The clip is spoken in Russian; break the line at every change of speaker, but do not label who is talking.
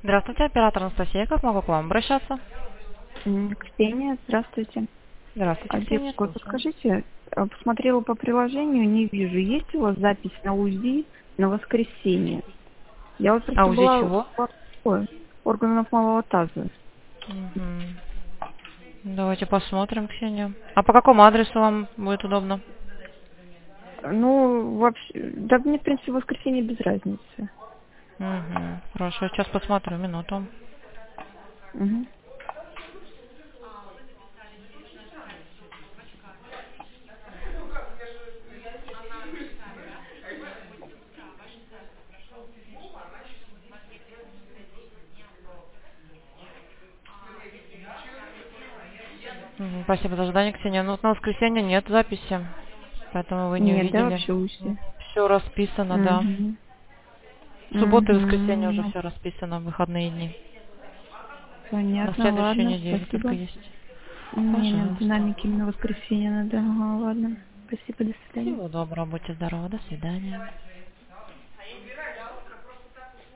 Здравствуйте, оператор Анастасия. Как могу к вам обращаться?
Ксения, здравствуйте.
Здравствуйте, Ксения,
Девушка,
слушаю.
подскажите, посмотрела по приложению, не вижу, есть у вас запись на УЗИ на воскресенье? Я вот
А
просто
УЗИ
была
чего?
органов малого таза.
Мгм. Давайте посмотрим, Ксения. А по какому адресу вам будет удобно?
Ну, вообще, да мне, в принципе, в воскресенье без разницы.
Угу. Хорошо, сейчас посмотрю, минуту.
Мгм.
Спасибо за ожидание, Ксения. Ну, вот на воскресенье нет записи, поэтому вы не
Нет, да,
увидели.
вообще УЗИ?
Все расписано, да.
Угу.
В субботу и воскресенье
Угу.
уже
Ну,
все расписано в выходные дни. На
понятно,
следующей
ладно,
неделе только
спасибо.
есть.
Мне на
Пожалуйста.
динамике именно воскресенье надо. Ага, ладно. Спасибо, до свидания.
Всего доброго, будьте здоровы, до свидания.